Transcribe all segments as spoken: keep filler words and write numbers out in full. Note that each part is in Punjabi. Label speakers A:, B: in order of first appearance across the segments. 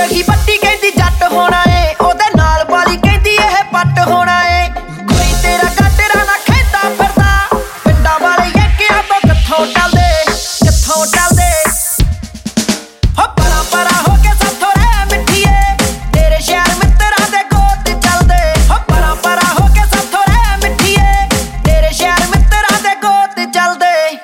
A: ਰਹੀ ਵੱਡੀ ਕਹਿੰਦੀ ਜੱਟ ਹੋਣਾ ਏ, ਉਹਦੇ ਨਾਲ ਵਾਲੀ ਕਹਿੰਦੀ ਇਹ ਪੱਟ ਹੋਣਾ ਏ। ਕੋਈ ਤੇਰਾ ਗਾਟਰਾ ਨਾ ਖੇਦਾ ਫਿਰਦਾ, ਪਿੰਡਾਂ ਵਾਲੇ ਯੱਕਿਆਂ ਤੋਂ ਕਿੱਥੋਂ ਟਲਦੇ ਕਿੱਥੋਂ ਟਲਦੇ। ਹੋ ਪਰਾਂ ਪਰਾਂ ਹੋ ਕੇ ਸਾਥੋਂ ਰਹਿ ਮਿੱਠੀਏ, ਤੇਰੇ ਸ਼ਹਿਰ ਮਿੱਤਰਾਂ ਦੇ ਗੋਤ ਚੱਲਦੇ। ਹੋ ਪਰਾਂ ਪਰਾਂ ਹੋ ਕੇ ਸਾਥੋਂ ਰਹਿ ਮਿੱਠੀਏ, ਤੇਰੇ ਸ਼ਹਿਰ ਮਿੱਤਰਾਂ ਦੇ ਗੋਤ ਚੱਲਦੇ।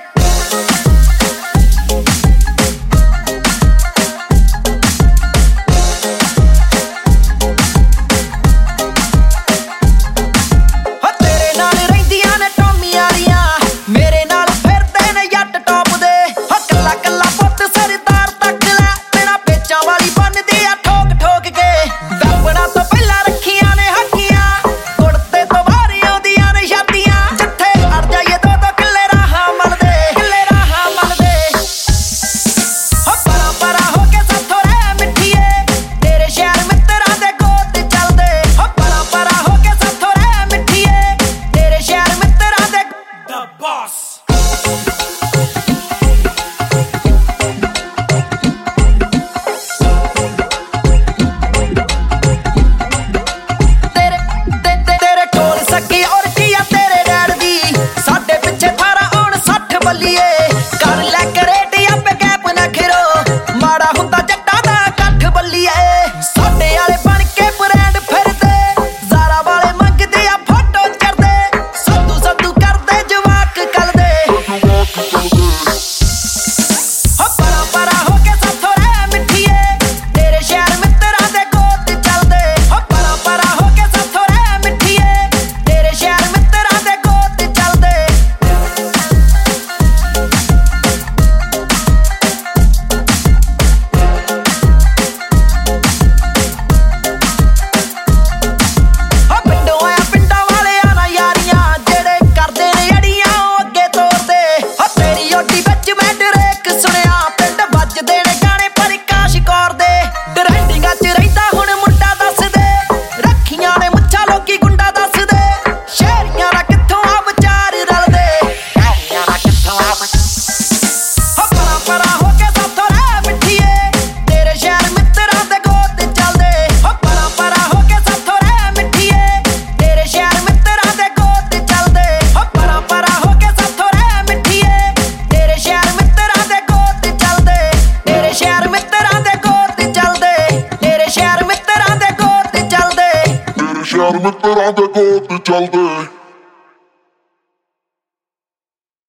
A: ਕਰ ਲੈ ਕਰੇਟ ਆਪੇ ਗੈਪ ਨਾ ਖਿਰੋ, ਮਾੜਾ ਹੁੰਦਾ ਜੱਟਾਂ ਦਾ ਇਕੱਠ ਬੱਲੀਏ। ਸਾਡੇ ਵਾਲੇ ਬਣ ਕੇ ਬ੍ਰਾਂਡ ਫਿਰਦੇ, ਜ਼ਾਰਾ ਵਾਲੇ ਮੰਗਦੇ ਆ ਫੋਟੋ ਚੜਦੇ। ਸੱਦੂ ਸੱਦੂ ਕਰਦੇ ਜਵਾਕ ਕਲਦੇ। ਹੋ ਪਰਾਂ ਪਰਾਂ ਹੋ ਕੇ ਸਾਥੋਂ ਰਹਿ ਮਿੱਠੀਏ, ਤੇਰੇ ਸ਼ਹਿਰ ਮਿੱਤਰਾਂ ਦੇ ਗੋਤ ਚੱਲਦੇ। ਹੋ ਪਰਾਂ ਪਰਾਂ ਹੋ ਕੇ ਸਾਥੋਂ ਰਹਿ ਮਿੱਠੀਏ, ਤੇਰੇ ਸ਼ਹਿਰ ਮਿੱਤਰਾਂ ਦੇ ਗੋਤ ਚੱਲਦੇ।
B: ਸ਼ਹਿਰ ਮਿੱਤਰਾਂ ਦੇ ਗੋਤ ਚੱਲਦੇ।